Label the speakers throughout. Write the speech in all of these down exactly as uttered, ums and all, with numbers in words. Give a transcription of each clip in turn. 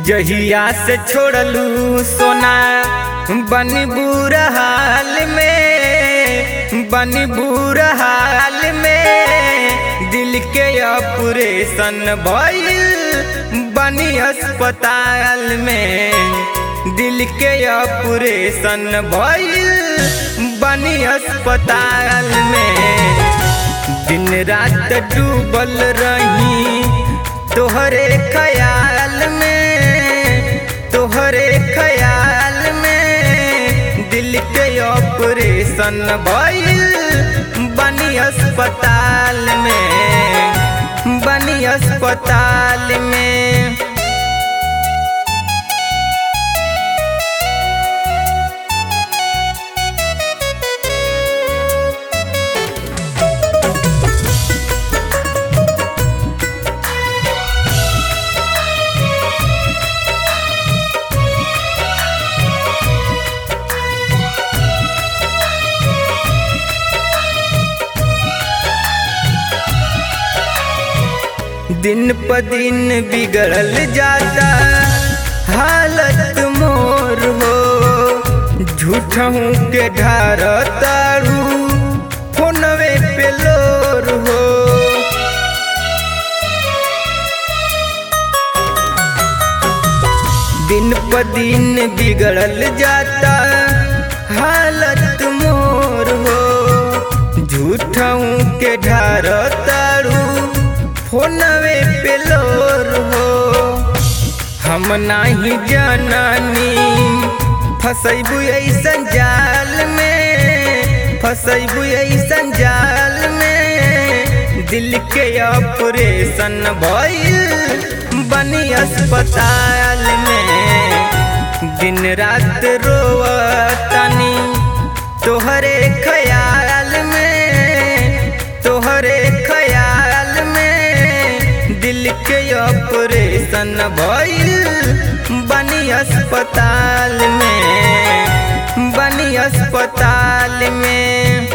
Speaker 1: जहिया से छोड़लू सोना बनी बुरा हाल में, बनी बुरा हाल में दिल के ऑपरेशन भइल बनी अस्पताल में, दिल के ऑपरेशन भइल बनी अस्पताल में। दिन रात डूबल रही तोहरे ख्याल में, तोहरे ख्याल में दिल के ऑपरेशन भइल बनी अस्पताल में, बनी अस्पताल में। दिन प दिन बिगड़ल जाता हालत मोर हो, झूठहूँ के ढार तारू फोनवे पे लोर हो। दिन प दिन बिगड़ल जाता हालत मोर हो, झूठहूँ के ढार तारू फोनवे पे लोर हो। हम नाही जाननी फसैबू ऐसन जाल में, फसैबू ऐसन जाल में दिल के ऑपरेशन भइल बनी अस्पताल में। दिन रात रोवतानी तोहरे ख्याल में, तोहरे ख्याल में दिल के ऑपरेशन भइल बनी अस्पताल में, बनी अस्पताल में।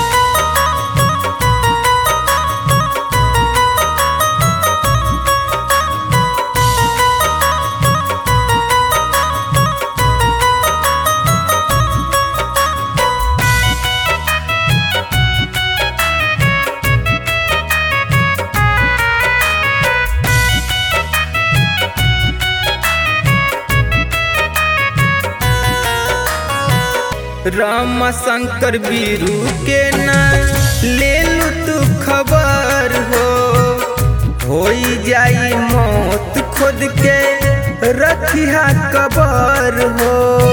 Speaker 1: राम शंकर बीरू के ना ले लू तू खबर हो, होई जाई मौत खुद के रखिया कबर हो।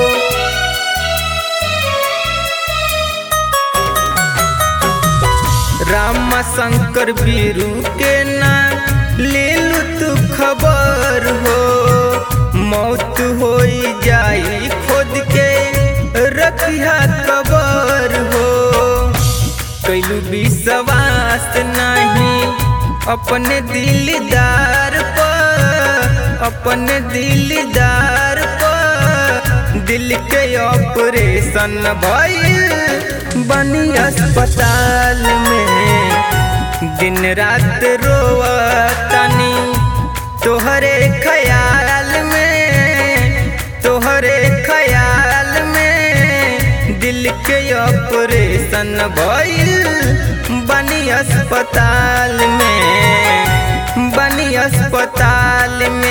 Speaker 1: राम शंकर बीरू के ना ले लू तू खबर हो, मौत होई जाई खुद के रखिया कबर हो। कैलू विश्वास नहीं अपने दिलदार पर, अपने दिलदार पर दिल के ऑपरेशन भइल बनी अस्पताल में। दिन रात रोवतानी तोहरे ख्याल में, तोहरे ख्याल में दिल के ऑपरेशन भइल बनी अस्पताल में, बनी अस्पताल में।